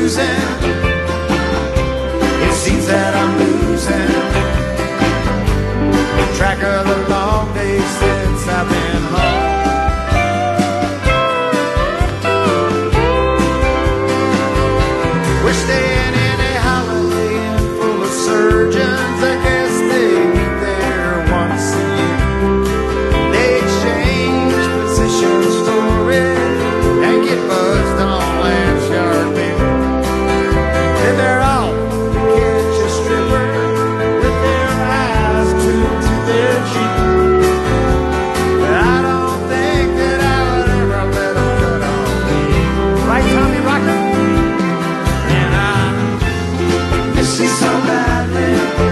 cruising. It seems that I'm losing track of the long days since I've been home. We're staying in a Holiday Inn full of surgeons. I guess they meet there once a year. They exchange physician stories and get buzzed on land shark beer. Then they're off to catch a stripper with their eyes tuned to their cheek. But I don't think that I would ever let them cut on me. Right, Tommy Rocker? And I miss you so badly.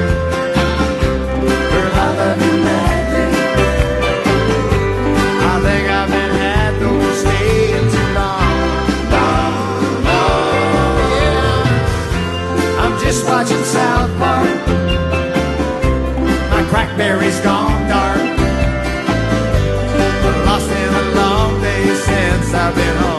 Girl, I love you madly. I think I've been had though staying too long. Yeah. I'm just watching South Park. My crackberry's gone dark. Lost in the long days since I've been home.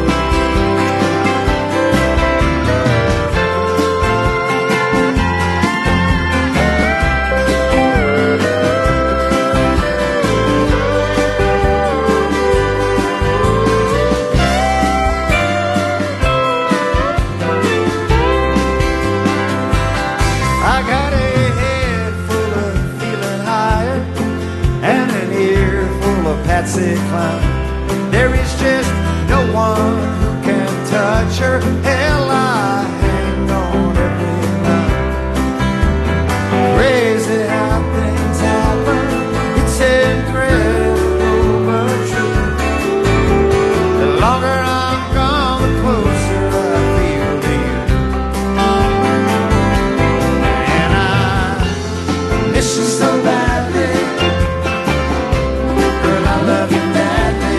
I got a head full of feeling higher and an ear full of Patsy Cline. There is just no one who can touch her. Hell, I hang on every line. Crazy how things happen. It's incredible but true. The longer I'm gone, the closer I feel to you. And I miss you so badly. Girl, I love you madly.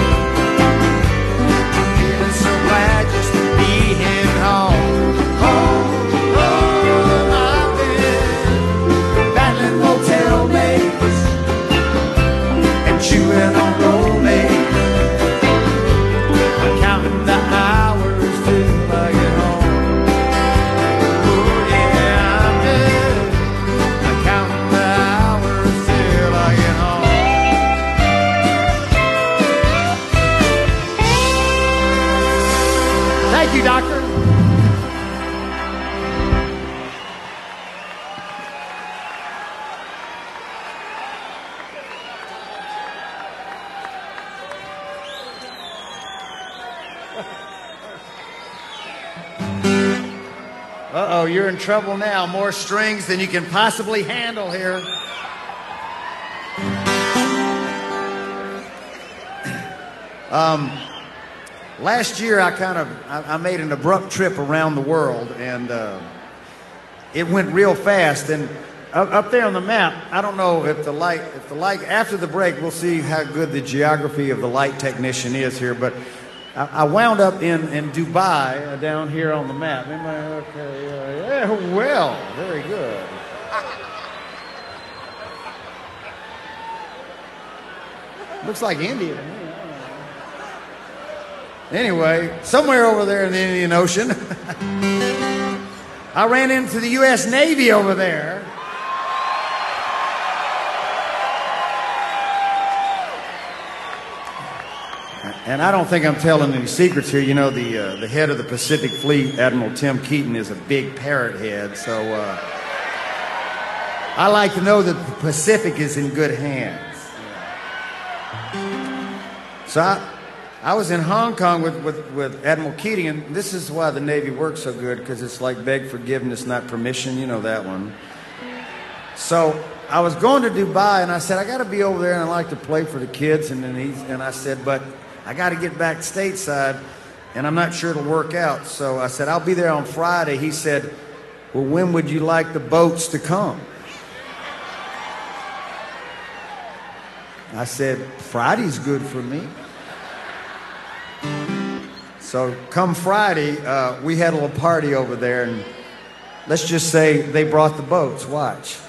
I'm feeling so glad just to be heading home. Home, home. I've been battling motel maids and chewing on rollmates. I'm counting the hours till I get home. Oh yeah, I'm just counting the hours till I get home. Thank you, Doctor. Uh-oh, you're in trouble now. More strings than you can possibly handle here. Last year I made an abrupt trip around the world, and it went real fast. And up there on the map, I don't know if the light, after the break, we'll see how good the geography of the light technician is here, but I wound up in Dubai, down here on the map. Am I okay? Yeah, well, very good. Looks like India to me. Anyway, somewhere over there in the Indian Ocean, I ran into the U.S. Navy over there. And I don't think I'm telling any secrets here. You know, the head of the Pacific Fleet, Admiral Tim Keaton, is a big parrot head. So I like to know that the Pacific is in good hands. So I was in Hong Kong with Admiral Keating, and this is why the Navy works so good, because it's like beg forgiveness, not permission. You know that one. So I was going to Dubai, and I said, I got to be over there, and I like to play for the kids. And I said, but I got to get back stateside, and I'm not sure it'll work out. So I said, I'll be there on Friday. He said, well, when would you like the boats to come? I said, Friday's good for me. So come Friday, we had a little party over there, and let's just say they brought the boats. Watch.